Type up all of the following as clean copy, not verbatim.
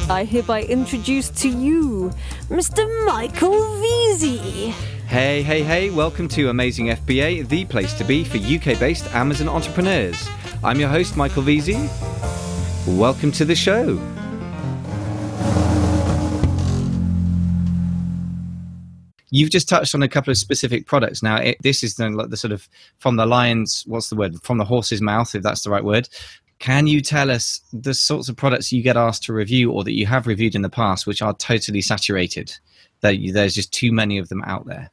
I hereby introduce to you Mr. Michael Veazey. Hey, welcome to Amazing FBA, the place to be for UK-based Amazon entrepreneurs. I'm your host, Michael Veazey. Welcome to the show. You've just touched on a couple of specific products. Now, this is the sort of from the lion's, from the horse's mouth, if that's the right word. Can you tell us the sorts of products you get asked to review or that you have reviewed in the past which are totally saturated? There's just too many of them out there.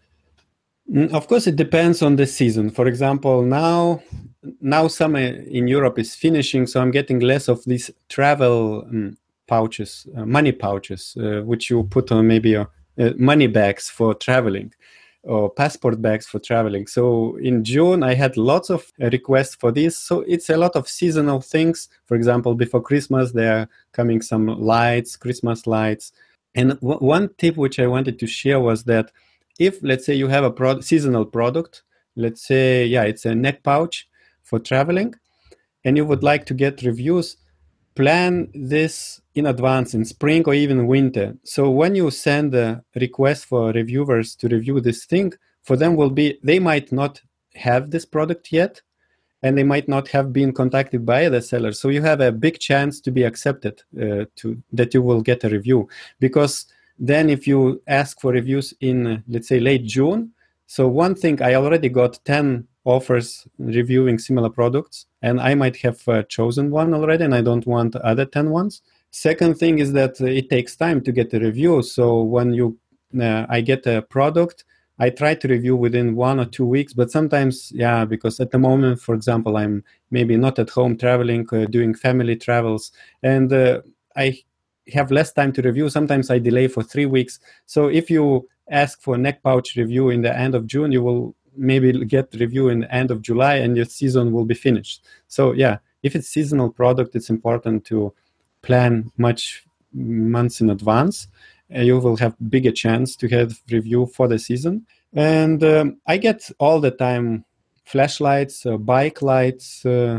Of course, it depends on the season. For example, now summer in Europe is finishing, so I'm getting less of these travel pouches, money pouches, which you put on maybe your money bags for traveling or passport bags for traveling. So in June, I had lots of requests for this. So it's a lot of seasonal things. For example, before Christmas, there are coming some lights, Christmas lights. And one tip which I wanted to share was that if, let's say, you have a seasonal product, let's say, it's a neck pouch for traveling, and you would like to get reviews, plan this in advance in spring or even winter. So when you send a request for reviewers to review this thing, for them they might not have this product yet, and they might not have been contacted by the sellers. So you have a big chance to be accepted, that you will get a review. Because then if you ask for reviews in, let's say, late June, so one thing, I already got 10 offers reviewing similar products, and I might have chosen one already, and I don't want other 10 ones. Second thing is that it takes time to get a review. So when I get a product, I try to review within 1 or 2 weeks, but sometimes, because at the moment, for example, I'm maybe not at home traveling, doing family travels, and I have less time to review. Sometimes I delay for 3 weeks. So if you ask for neck pouch review in the end of June, you will maybe get review in the end of July and your season will be finished. So if it's seasonal product, it's important to plan much months in advance. You will have bigger chance to have review for the season. And I get all the time flashlights, bike lights,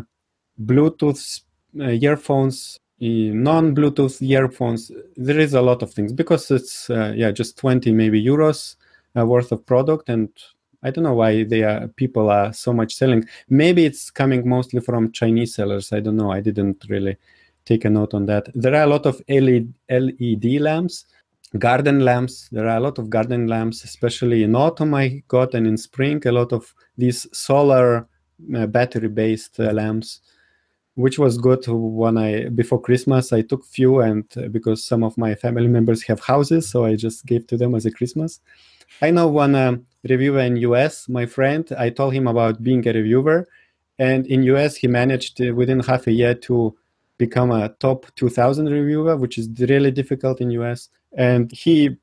Bluetooth earphones, non-Bluetooth earphones. There is a lot of things because it's just 20 maybe euros worth of product, and I don't know why people are so much selling. Maybe it's coming mostly from Chinese sellers. I don't know. I didn't really take a note on that. There are a lot of LED lamps, garden lamps. There are a lot of garden lamps, especially in autumn I got, and in spring a lot of these solar battery-based lamps, which was good. Before Christmas, I took few, and because some of my family members have houses, so I just gave to them as a Christmas. I know one reviewer in US, my friend, I told him about being a reviewer, and in US he managed within half a year to become a top 2,000 reviewer, which is really difficult in US. And he's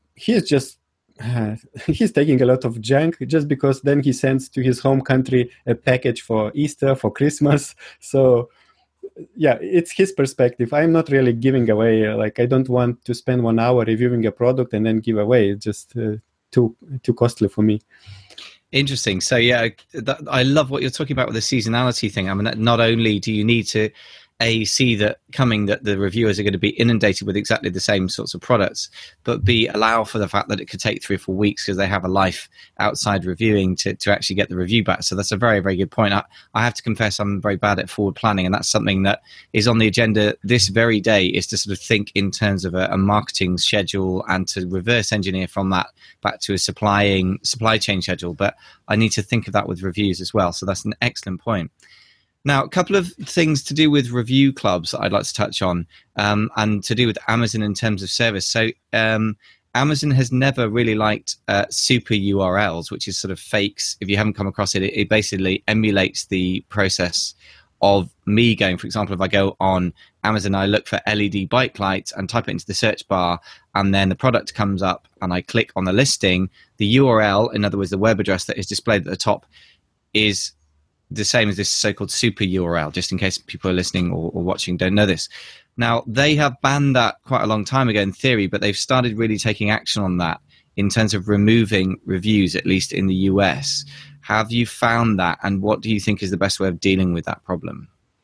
taking a lot of junk just because then he sends to his home country a package for Easter, for Christmas. So it's his perspective. I'm not really giving away. I don't want to spend 1 hour reviewing a product and then give away. It's just too costly for me. Interesting. So I love what you're talking about with the seasonality thing. I mean, not only do you need to see that the reviewers are going to be inundated with exactly the same sorts of products, but allow for the fact that it could take 3 or 4 weeks because they have a life outside reviewing to actually get the review back. So that's a very, very good point. I have to confess I'm very bad at forward planning, and that's something that is on the agenda this very day, is to sort of think in terms of a marketing schedule and to reverse engineer from that back to a supply chain schedule. But I need to think of that with reviews as well. So that's an excellent point. Now, a couple of things to do with review clubs that I'd like to touch on, and to do with Amazon in terms of service. So Amazon has never really liked super URLs, which is sort of fakes. If you haven't come across it, it basically emulates the process of me going, for example, if I go on Amazon, I look for LED bike lights and type it into the search bar, and then the product comes up and I click on the listing. The URL, in other words, the web address that is displayed at the top, is the same as this so-called super URL, just in case people are listening or watching don't know this. Now, they have banned that quite a long time ago in theory, but they've started really taking action on that in terms of removing reviews, at least in the US. Have you found that, and what do you think is the best way of dealing with that problem?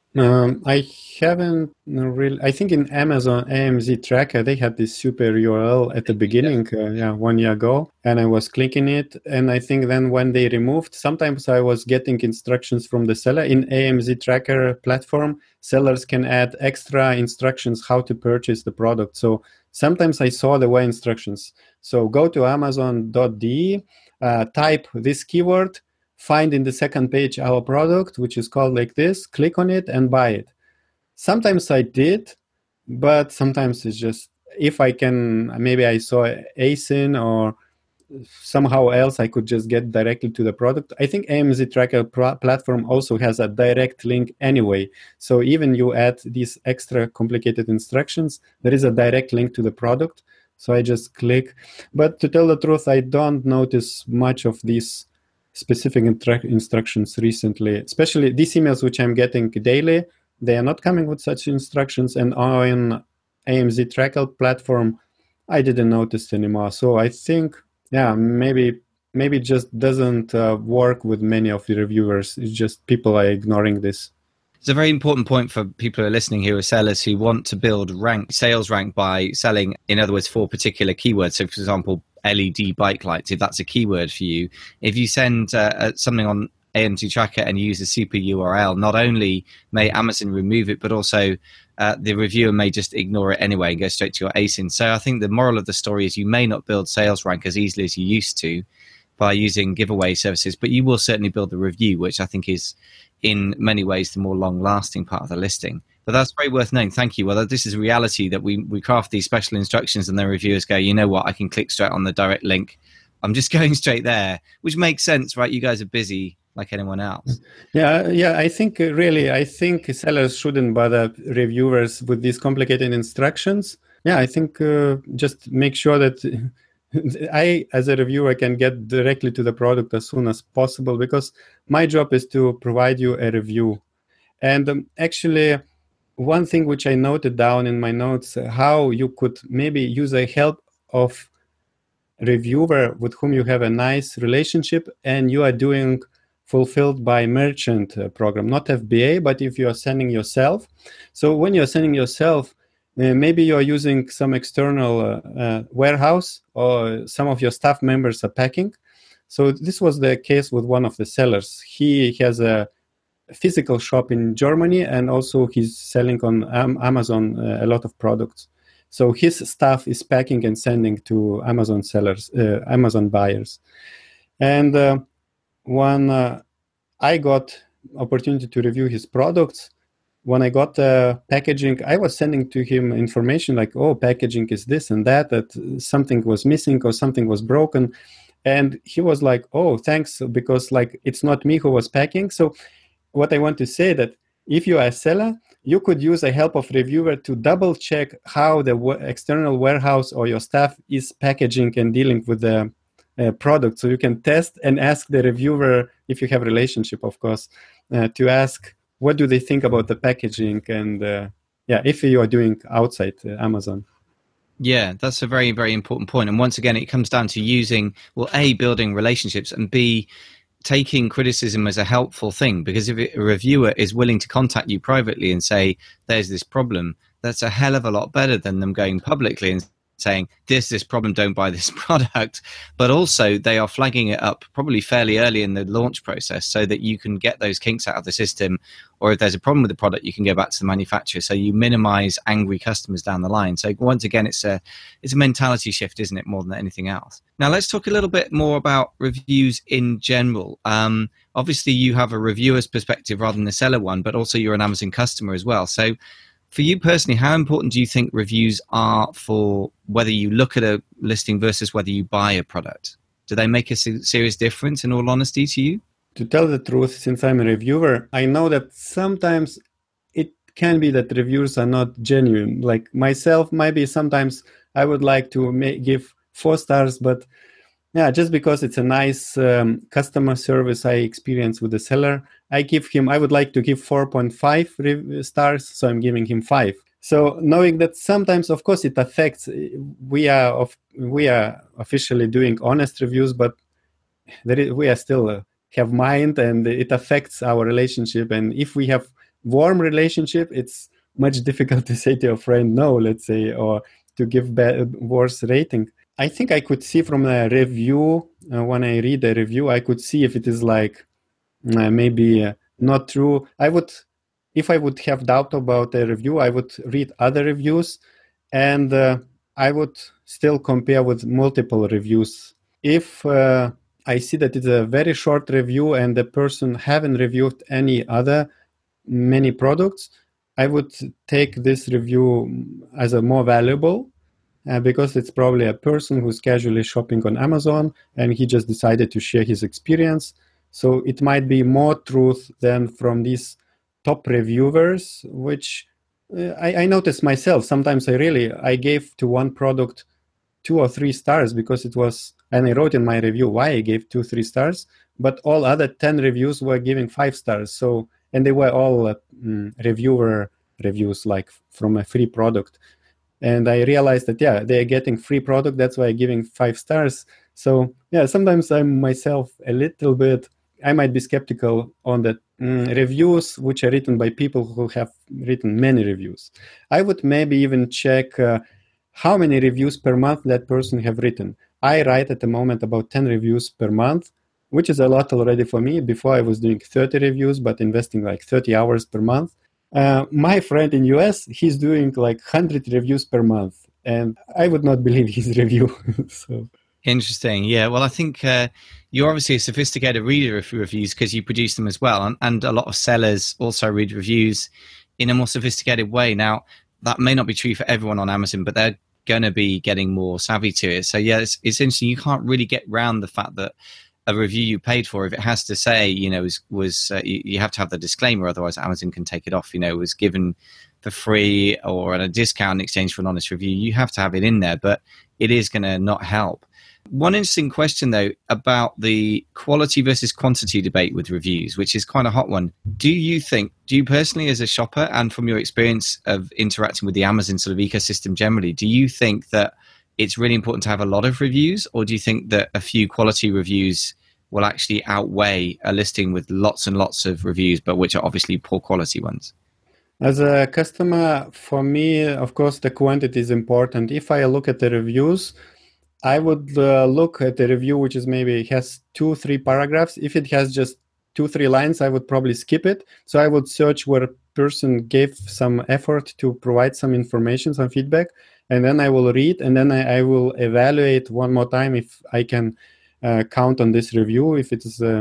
I haven't really. I think in Amazon AMZ Tracker they had this super URL at the beginning, 1 year ago, and I was clicking it. And I think then when they removed, sometimes I was getting instructions from the seller in AMZ Tracker platform. Sellers can add extra instructions how to purchase the product. So sometimes I saw the way instructions. So go to Amazon.de, type this keyword, find in the second page our product, which is called like this, click on it and buy it. Sometimes I did, but sometimes it's just, if I can, maybe I saw ASIN or somehow else I could just get directly to the product. I think AMZ Tracker platform also has a direct link anyway. So even you add these extra complicated instructions, there is a direct link to the product. So I just click. But to tell the truth, I don't notice much of these specific instructions recently, especially these emails which I'm getting daily. They are not coming with such instructions, and on AMZ Tracker platform, I didn't notice anymore. So I think, maybe it just doesn't work with many of the reviewers. It's just people are ignoring this. It's a very important point for people who are listening who are sellers who want to build sales rank by selling, in other words, for particular keywords. So, for example, LED bike lights, if that's a keyword for you, if you send something on AMZ Tracker and use a super URL, not only may Amazon remove it, but also the reviewer may just ignore it anyway and go straight to your ASIN. So I think the moral of the story is you may not build sales rank as easily as you used to by using giveaway services, but you will certainly build the review, which I think is in many ways the more long-lasting part of the listing. But that's very worth knowing. Thank you. Well, this is reality that we craft these special instructions and the reviewers go, you know what, I can click straight on the direct link. I'm just going straight there, which makes sense, right? You guys are busy like anyone else. Yeah. I think sellers shouldn't bother reviewers with these complicated instructions. Yeah, I think just make sure that I, as a reviewer, can get directly to the product as soon as possible, because my job is to provide you a review. And actually, one thing which I noted down in my notes, how you could maybe use the help of reviewer with whom you have a nice relationship and you are doing fulfilled by merchant program, not FBA, but if you are sending yourself. So when you're sending yourself, maybe you're using some external warehouse, or some of your staff members are packing. So this was the case with one of the sellers. He has a physical shop in Germany, and also he's selling on Amazon a lot of products. So his staff is packing and sending to Amazon sellers, Amazon buyers. And when I got opportunity to review his products, when I got packaging, I was sending to him information like, oh, packaging is this and that something was missing or something was broken. And he was like, oh, thanks, because like it's not me who was packing. So what I want to say that if you are a seller, you could use the help of reviewer to double check how the external warehouse or your staff is packaging and dealing with the product. So you can test and ask the reviewer, if you have a relationship, of course, to ask what do they think about the packaging, and if you are doing outside Amazon. Yeah, that's a very, very important point. And once again, it comes down to using, well, A, building relationships, and B, taking criticism as a helpful thing. Because if a reviewer is willing to contact you privately and say, there's this problem, that's a hell of a lot better than them going publicly and saying, this problem, don't buy this product. But also they are flagging it up probably fairly early in the launch process so that you can get those kinks out of the system, or if there's a problem with the product, you can go back to the manufacturer. So you minimize angry customers down the line. So once again, it's a mentality shift, isn't it, more than anything else? Now let's talk a little bit more about reviews in general. Obviously you have a reviewer's perspective rather than the seller one, but also you're an Amazon customer as well. So for you personally, how important do you think reviews are for whether you look at a listing versus whether you buy a product? Do they make a serious difference, in all honesty, to you? To tell the truth, since I'm a reviewer, I know that sometimes it can be that reviews are not genuine. Like myself, maybe sometimes I would like to give 4 stars, but yeah, just because it's a nice customer service I experience with the seller, I would like to give 4.5 stars, so I'm giving him 5. So knowing that sometimes, of course, it affects, we are officially doing honest reviews, but we are still have mind, and it affects our relationship. And if we have warm relationship, it's much difficult to say to a friend no, let's say, or to give worse rating. I think I could see from a review, when I read a review, I could see if it is like maybe not true. If I would have doubt about a review, I would read other reviews, and I would still compare with multiple reviews. If I see that it's a very short review and the person haven't reviewed many products, I would take this review as a more valuable, because it's probably a person who's casually shopping on Amazon and he just decided to share his experience. So it might be more truth than from these top reviewers, which I noticed myself. Sometimes I gave to one product 2 or 3 stars because it was, and I wrote in my review why I gave 2, 3 stars, but all other 10 reviews were giving 5 stars. So, and they were all reviewer reviews, like from a free product. And I realized that, they're getting free product. That's why I'm giving 5 stars. So sometimes I'm myself a little bit, I might be skeptical on the reviews which are written by people who have written many reviews. I would maybe even check how many reviews per month that person have written. I write at the moment about 10 reviews per month, which is a lot already for me. Before I was doing 30 reviews, but investing like 30 hours per month. My friend in US, he's doing like 100 reviews per month, and I would not believe his review. So interesting. Yeah. Well, I think you're obviously a sophisticated reader of reviews because you produce them as well, and a lot of sellers also read reviews in a more sophisticated way. Now, that may not be true for everyone on Amazon, but they're going to be getting more savvy to it. So it's interesting. You can't really get around the fact that a review you paid for, if it has to say, you have to have the disclaimer, otherwise Amazon can take it off, was given for free or at a discount in exchange for an honest review. You have to have it in there, but it is going to not help. One interesting question, though, about the quality versus quantity debate with reviews, which is quite a hot one. Do you personally, as a shopper, and from your experience of interacting with the Amazon sort of ecosystem generally, do you think that it's really important to have a lot of reviews, or do you think that a few quality reviews will actually outweigh a listing with lots and lots of reviews, but which are obviously poor quality ones? As a customer, for me, of course, the quantity is important. If I look at the reviews, I would look at the review which is maybe has 2-3 paragraphs. If it has just 2-3 lines, I would probably skip it. So I would search where a person gave some effort to provide some information, some feedback, and then I will read, and then I will evaluate one more time if I can count on this review. If it is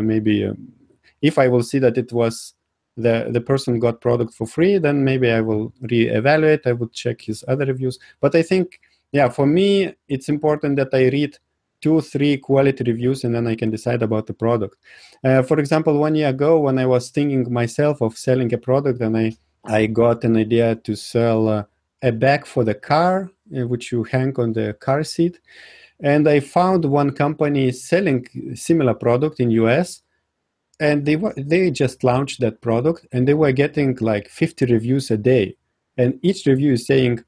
if I will see that it was the person got product for free, then maybe I will re-evaluate. I would check his other reviews. But I think, for me, it's important that I read 2-3 quality reviews, and then I can decide about the product. For example, 1 year ago, when I was thinking myself of selling a product, and I got an idea to sell a bag for the car, which you hang on the car seat. And I found one company selling similar product in US, and they just launched that product, and they were getting like 50 reviews a day. And each review is saying,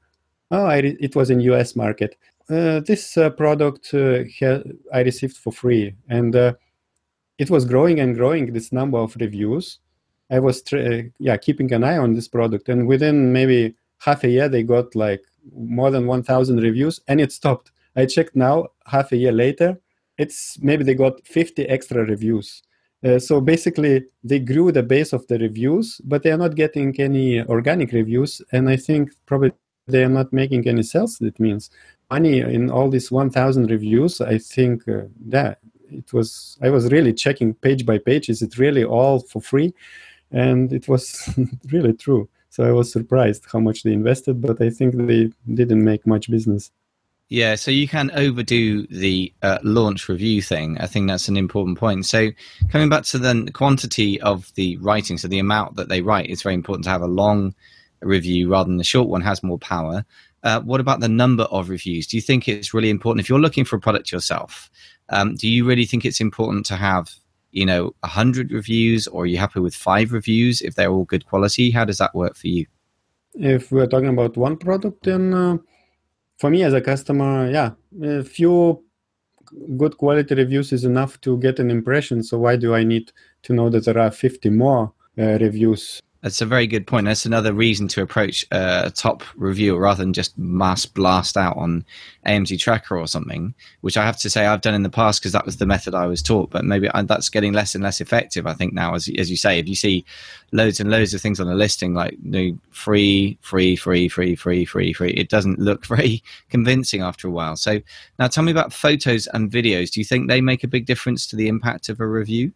it was in US market. This product I received for free. And it was growing and growing, this number of reviews. I was keeping an eye on this product. And within maybe half a year, they got like more than 1,000 reviews, and it stopped. I checked now, half a year later, maybe they got 50 extra reviews. So basically, they grew the base of the reviews, but they are not getting any organic reviews. And I think probably they are not making any sales. That means money in all these 1,000 reviews. I think I was really checking page by page. Is it really all for free? And it was really true. So I was surprised how much they invested, but I think they didn't make much business. Yeah, so you can overdo the launch review thing. I think that's an important point. So coming back to the quantity of the writing, so the amount that they write, it's very important to have a long review rather than the short one, has more power. What about the number of reviews? Do you think it's really important if you're looking for a product yourself? Do you really think it's important to have 100 reviews, or are you happy with 5 reviews if they're all good quality? How does that work for you? If we're talking about one product, then for me as a customer, a few good quality reviews is enough to get an impression. So why do I need to know that there are 50 more reviews? That's a very good point. That's another reason to approach a top reviewer rather than just mass blast out on AMZ Tracker or something, which I have to say I've done in the past because that was the method I was taught. But maybe that's getting less and less effective, I think, now. As you say, if you see loads and loads of things on a listing like free, it doesn't look very convincing after a while. So now tell me about photos and videos. Do you think they make a big difference to the impact of a review?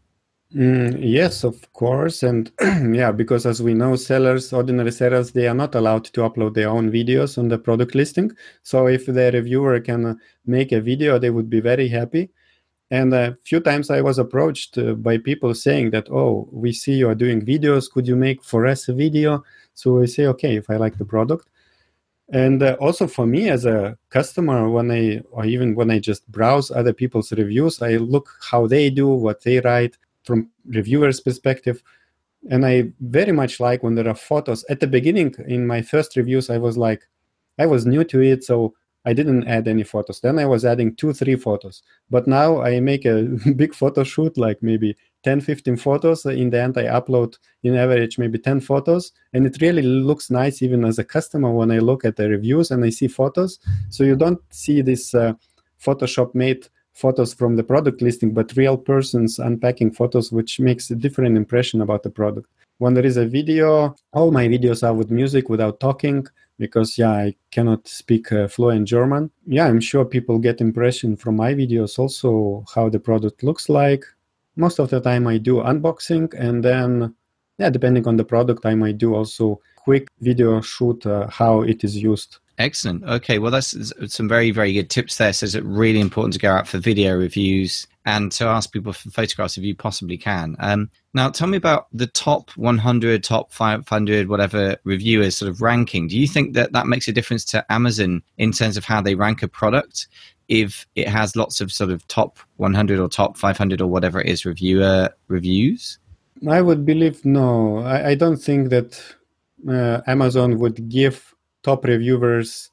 Yes, of course. And yeah, because as we know, ordinary sellers, they are not allowed to upload their own videos on the product listing. So if the reviewer can make a video, they would be very happy. And a few times I was approached by people saying that, oh, we see you are doing videos. Could you make for us a video? So I say, okay, if I like the product. And also for me as a customer, when I just browse other people's reviews, I look how they do, what they write, from reviewers' perspective. And I very much like when there are photos. At the beginning, in my first reviews, I was new to it, so I didn't add any photos. Then I was adding 2-3 photos. But now I make a big photo shoot, like maybe 10-15 photos. In the end, I upload, in average, maybe 10 photos. And it really looks nice, even as a customer, when I look at the reviews and I see photos. So you don't see this Photoshop-made photos from the product listing, but real persons unpacking photos, which makes a different impression about the product. When there is a video, all my videos are with music without talking, because I cannot speak fluent German. I'm sure people get impression from my videos also how the product looks like. Most of the time I do unboxing, and then depending on the product, I might do also quick video shoot how it is used. Excellent. Okay, well, that's some very, very good tips there. So it's really important to go out for video reviews and to ask people for photographs if you possibly can. Now, tell me about the top 100, top 500, whatever reviewers sort of ranking. Do you think that makes a difference to Amazon in terms of how they rank a product if it has lots of sort of top 100 or top 500 or whatever it is reviewer reviews? I would believe no. I don't think that Amazon would give top reviewers,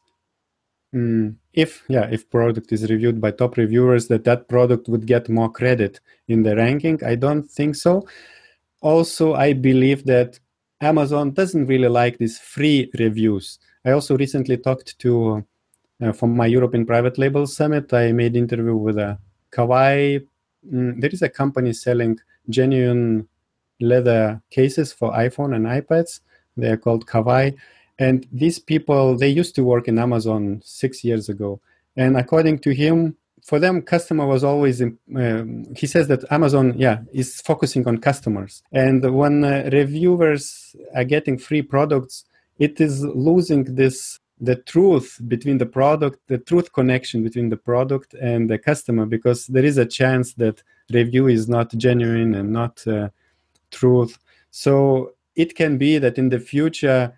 if product is reviewed by top reviewers, that product would get more credit in the ranking. I don't think so. Also, I believe that Amazon doesn't really like these free reviews. I also recently talked to, from my European Private Label Summit, I made an interview with Kawai. There is a company selling genuine leather cases for iPhone and iPads. They are called Kawai. And these people, they used to work in Amazon 6 years ago. And according to him, for them, customer was always, he says that Amazon, is focusing on customers. And when reviewers are getting free products, it is losing the truth between the product, the truth connection between the product and the customer, because there is a chance that review is not genuine and not truth. So it can be that in the future,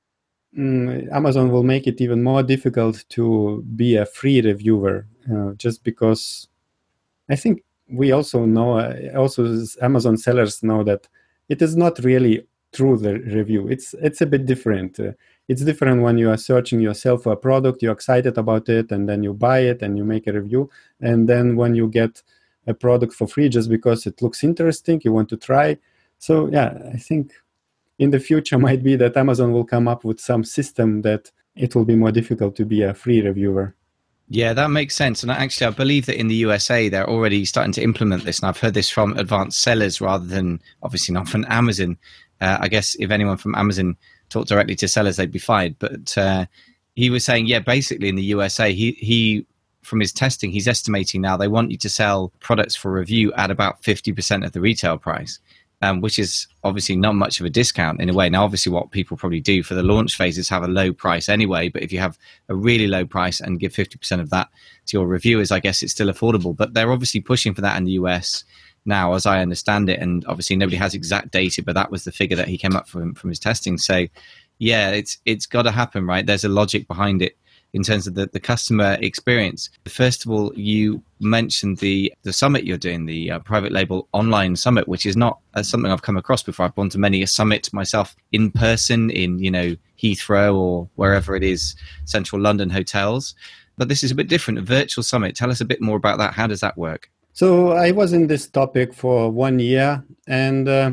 Amazon will make it even more difficult to be a free reviewer, just because I think we also know, as Amazon sellers know, that it is not really true, the review. It's a bit different. It's different when you are searching yourself for a product, you're excited about it, and then you buy it and you make a review. And then when you get a product for free just because it looks interesting, you want to try. So I think in the future might be that Amazon will come up with some system that it will be more difficult to be a free reviewer. Yeah, that makes sense. And actually, I believe that in the USA, they're already starting to implement this. And I've heard this from advanced sellers rather than, obviously not from Amazon. I guess if anyone from Amazon talked directly to sellers, they'd be fired. But he was saying, basically in the USA, he from his testing, he's estimating now they want you to sell products for review at about 50% of the retail price. Which is obviously not much of a discount in a way. Now, obviously, what people probably do for the launch phase is have a low price anyway. But if you have a really low price and give 50% of that to your reviewers, I guess it's still affordable. But they're obviously pushing for that in the US now, as I understand it. And obviously, nobody has exact data, but that was the figure that he came up from his testing. So, it's got to happen, right? There's a logic behind it in terms of the customer experience. First of all, you mentioned the summit you're doing, the private label online summit, which is not something I've come across before. I've gone to many a summit myself in person in, Heathrow or wherever it is, central London hotels. But this is a bit different, a virtual summit. Tell us a bit more about that. How does that work? So I was in this topic for 1 year, and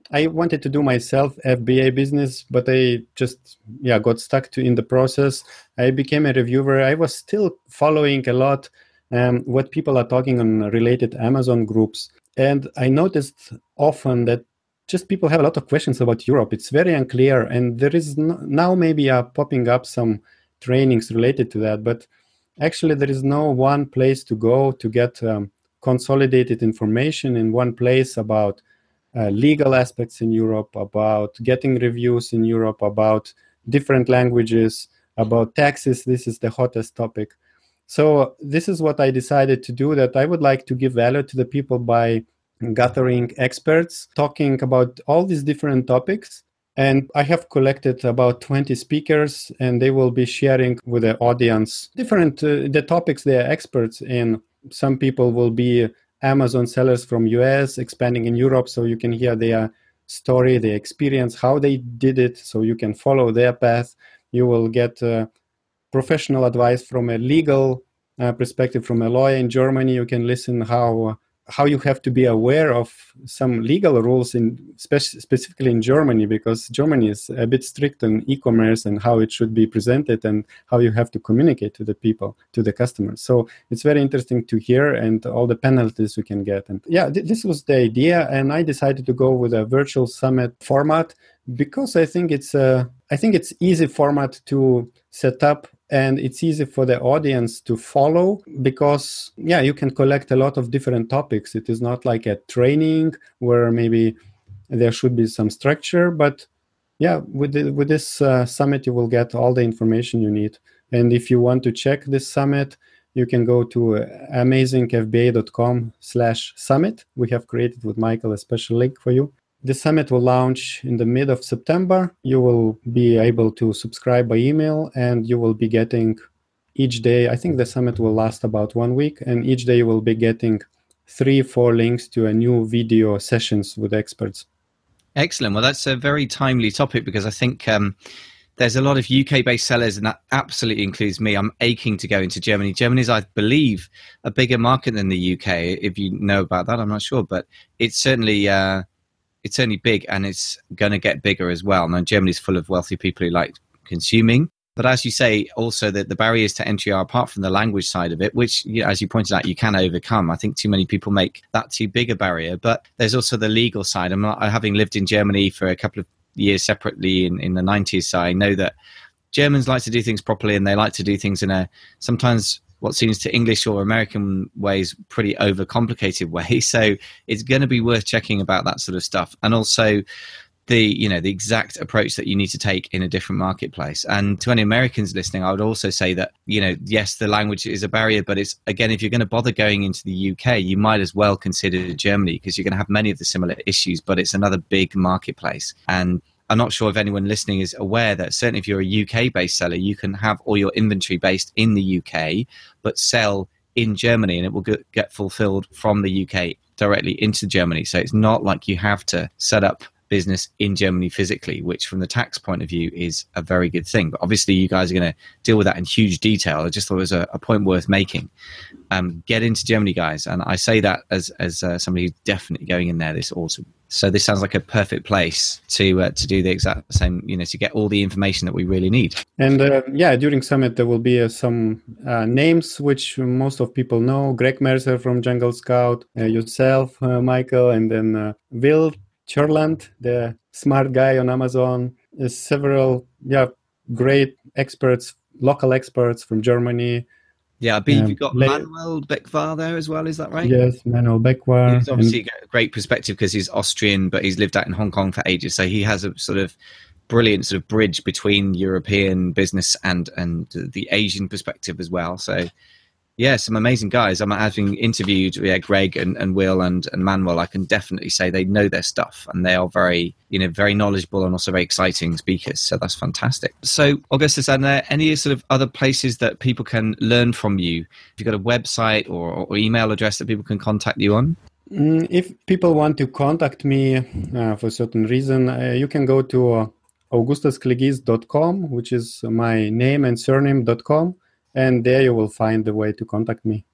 I wanted to do myself FBA business, but I just got stuck in the process. I became a reviewer. I was still following a lot what people are talking on related Amazon groups. And I noticed often that just people have a lot of questions about Europe. It's very unclear. And there is now maybe popping up some trainings related to that. But actually, there is no one place to go to get consolidated information in one place about legal aspects in Europe, about getting reviews in Europe, about different languages, about taxes. This is the hottest topic. So this is what I decided to do, that I would like to give value to the people by gathering experts, talking about all these different topics. And I have collected about 20 speakers, and they will be sharing with the audience different the topics they are experts in. Some people will be Amazon sellers from US expanding in Europe, so you can hear their story, their experience, how they did it, so you can follow their path. You will get professional advice from a legal perspective, from a lawyer in Germany. You can listen how you have to be aware of some legal rules specifically in Germany, because Germany is a bit strict on e-commerce and how it should be presented and how you have to communicate to the people, to the customers. So it's very interesting to hear, and all the penalties you can get. And this was the idea, and I decided to go with a virtual summit format because I think it's easy format to set up. And it's easy for the audience to follow because, you can collect a lot of different topics. It is not like a training where maybe there should be some structure. But, with this summit, you will get all the information you need. And if you want to check this summit, you can go to amazingfba.com/summit. We have created with Michael a special link for you. The summit will launch in the mid of September. You will be able to subscribe by email, and you will be getting each day. I think the summit will last about 1 week, and each day you will be getting 3-4 links to a new video sessions with experts. Excellent. Well, that's a very timely topic because I think there's a lot of UK-based sellers, and that absolutely includes me. I'm aching to go into Germany. Germany is, I believe, a bigger market than the UK. If you know about that, I'm not sure, but it's certainly big, and it's going to get bigger as well. Now, Germany's full of wealthy people who like consuming. But as you say, also that the barriers to entry are, apart from the language side of it, which, as you pointed out, you can overcome. I think too many people make that too big a barrier. But there's also the legal side. Having lived in Germany for a couple of years separately in the 90s, so I know that Germans like to do things properly, and they like to do things in a sometimes what seems to English or American ways pretty overcomplicated way. So it's going to be worth checking about that sort of stuff, and also the exact approach that you need to take in a different marketplace. And to any Americans listening, I would also say that yes, the language is a barrier, but it's, again, if you're going to bother going into the UK, you might as well consider Germany, because you're going to have many of the similar issues, but it's another big marketplace. And I'm not sure if anyone listening is aware that certainly if you're a UK-based seller, you can have all your inventory based in the UK, but sell in Germany, and it will get fulfilled from the UK directly into Germany. So it's not like you have to set up business in Germany physically, which from the tax point of view is a very good thing. But obviously you guys are going to deal with that in huge detail. I just thought it was a point worth making. Get into Germany, guys. And I say that as somebody who's definitely going in there this autumn. So this sounds like a perfect place to do the exact same, to get all the information that we really need. And during Summit, there will be some names which most of people know. Greg Mercer from Jungle Scout, yourself, Michael, and then Will Churland, the smart guy on Amazon. Several great experts, local experts from Germany. Yeah, I believe you've got Manuel Becvar there as well, is that right? Yes, Manuel Becvar. He's obviously got a great perspective because he's Austrian, but he's lived out in Hong Kong for ages. So he has a sort of brilliant sort of bridge between European business and the Asian perspective as well. So yeah, some amazing guys. I'm having interviewed Greg and Will and Manuel. I can definitely say they know their stuff, and they are very, very knowledgeable and also very exciting speakers. So that's fantastic. So Augustus, are there any sort of other places that people can learn from you? Have you got a website or email address that people can contact you on? If people want to contact me for a certain reason, you can go to augustusklegys.com, which is my name and surname.com. And there you will find the way to contact me.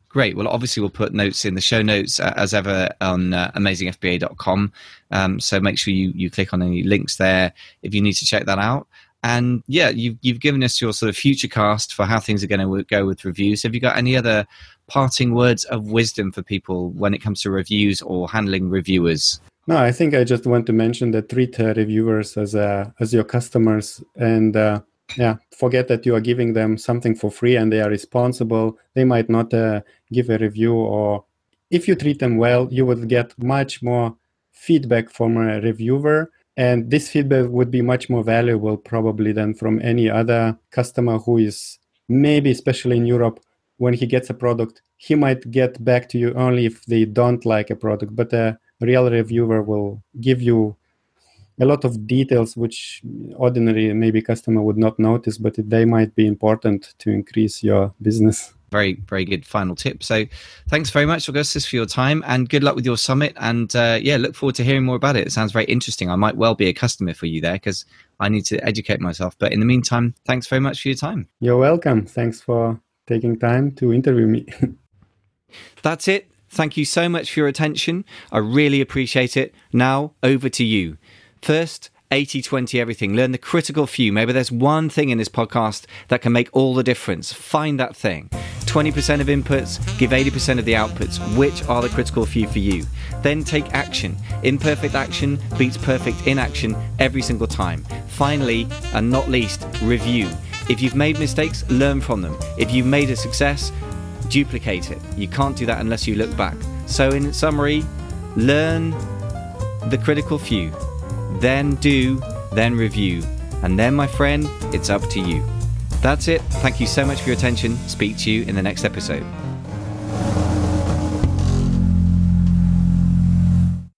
Great. Well, obviously, we'll put notes in the show notes as ever on amazingfba.com. So make sure you click on any links there if you need to check that out. And yeah, you've given us your sort of future cast for how things are going to go with reviews. Have you got any other parting words of wisdom for people when it comes to reviews or handling reviewers? No, I think I just want to mention that treat reviewers as your customers, and forget that you are giving them something for free and they are responsible. They might not give a review, or if you treat them well, you will get much more feedback from a reviewer. And this feedback would be much more valuable probably than from any other customer who is maybe, especially in Europe, when he gets a product, he might get back to you only if they don't like a product. But a real reviewer will give you a lot of details which ordinary maybe customer would not notice, but they might be important to increase your business. Very, very good final tip. So thanks very much, Augustus, for your time, and good luck with your summit. And look forward to hearing more about it. It sounds very interesting. I might well be a customer for you there because I need to educate myself. But in the meantime, thanks very much for your time. You're welcome. Thanks for taking time to interview me. That's it. Thank you so much for your attention. I really appreciate it. Now, over to you. First, 80-20 everything. Learn the critical few. Maybe there's one thing in this podcast that can make all the difference. Find that thing. 20% of inputs, give 80% of the outputs. Which are the critical few for you? Then take action. Imperfect action beats perfect inaction every single time. Finally, and not least, review. If you've made mistakes, learn from them. If you've made a success, duplicate it. You can't do that unless you look back. So in summary, learn the critical few. Then do, then review. And then, my friend, it's up to you. That's it. Thank you so much for your attention. Speak to you in the next episode.